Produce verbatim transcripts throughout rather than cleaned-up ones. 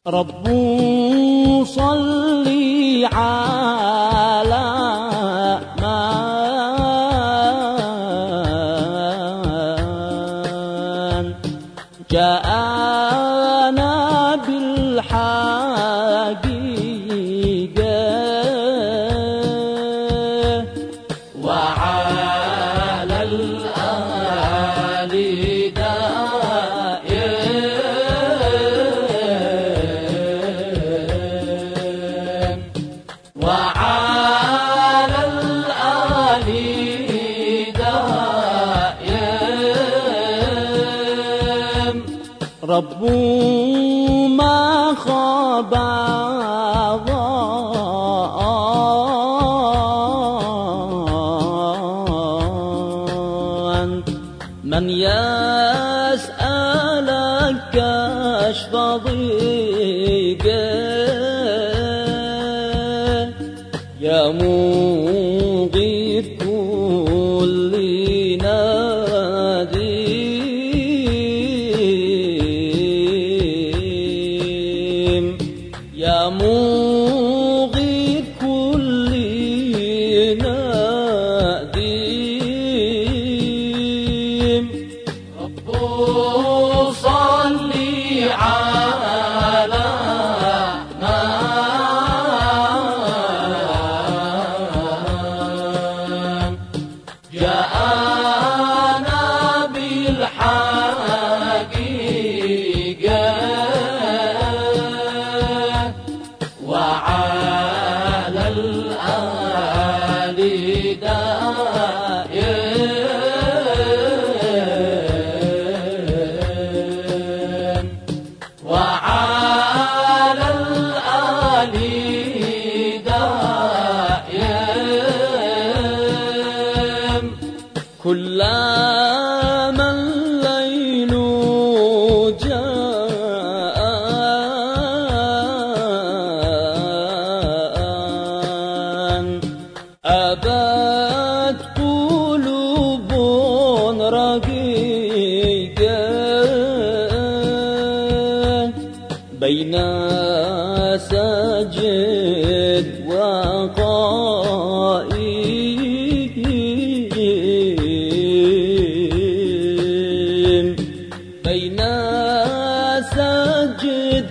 رب صل على من جاءنا بالحقيقة وعلى الآل دائم وعلى الآل دائم رب ما خاب من يسألك كشف ضيقه يا مغيث كل ناديم يا مغيث كل ناديم رب صل على من جاءنا بالحقيقة وعلى الآل دائم وعلى الآل دائم كلما الليل جاء أبت قلوب رقيقة بين سجد وقائم بين سجد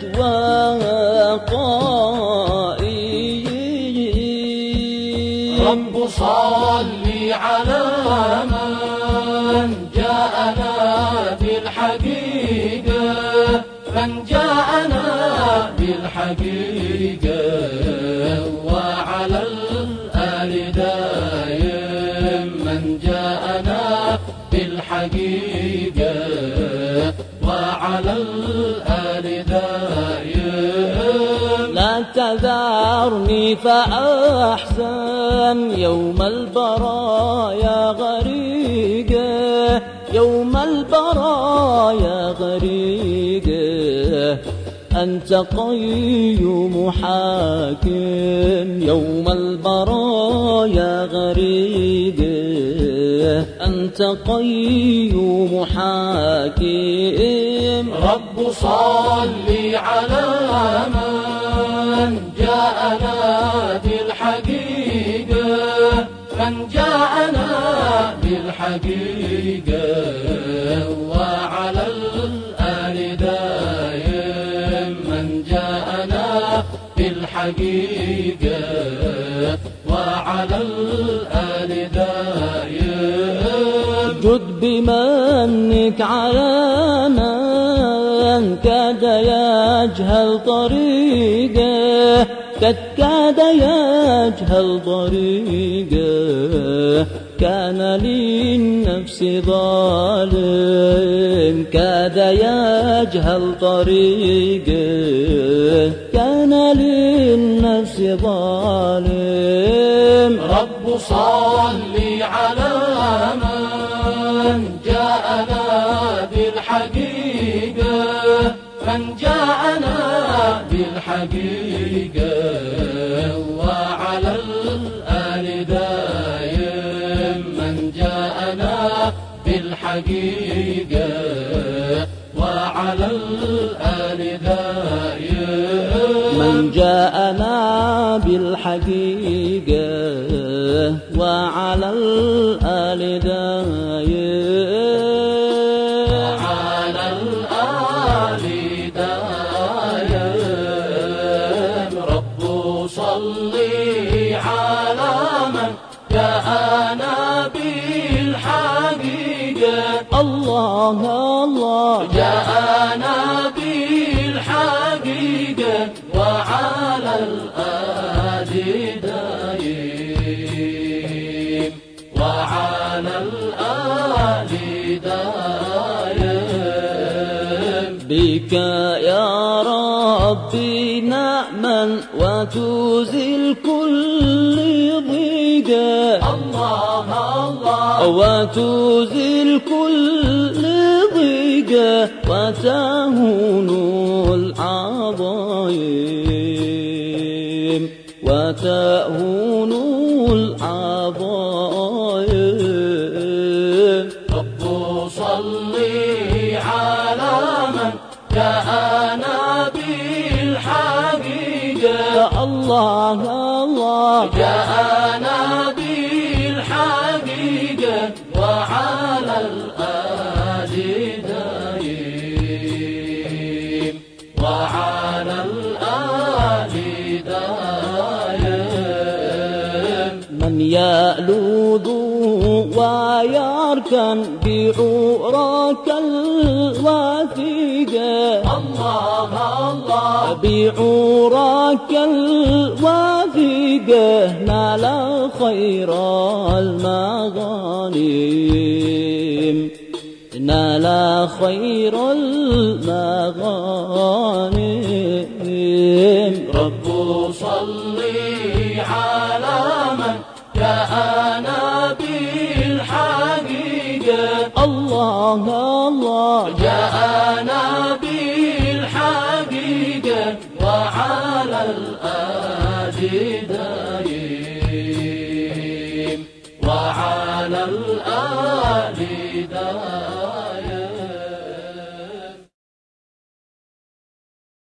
وقائم رب صل على من جاءنا بالحقيقة من جاءنا بالحقيقة وعلى الآل دائم من جاءنا بالحقيقة وعلى الآل دائم لا تذرني فأحزن يوم البرايا غريقة يوم البرايا غريقة أنت قيوم حاكم يوم البرايا غريقة أنت قيوم حاكم رب صل على من جاءنا بالحقيقة من جاءنا بالحقيقة وعلى الآل دائم من جاءنا بالحقيقة وعلى الآل دائم جد بمنك على من كاد يجهل طريقه قد كاد يجهل طريقه كان للنفس ظالم كاد يجهل طريقه كان للنفس ظالم رب صل على من جاءنا بالحقيقة من جاءنا بالحقيقة وعلى الآل دائم من جاءنا بالحقيقة وعلى الآل دائم من جاءنا بالحقيقة وعلى الآل دايم وعلى الآل دايم رب صلي على من جاءنا بالحقيقة الله الله جاءنا بالحقيقة وعلى الآل دايم وعلى الآل دايم بك يا ربي نأمن وتزيل كل ضيقة الله الله وتزيل كل ضيقة وتهون العظايم وتهون العظايم رب صلي على من جاءنا بالحقيقة يا الله الله جاءنا بالحقيقة وعلى الآل دايم وعلى الآل دايم من يألوذ ويركن بعراك الوثيقة الله الله بعراك الوثيقة نال خير المغانم نال خير المغانم رب صلي على من جاءنا بالحقيقة الله الله جاءنا بالحقيقة وعلى الآل دايم وعلى الآل دايم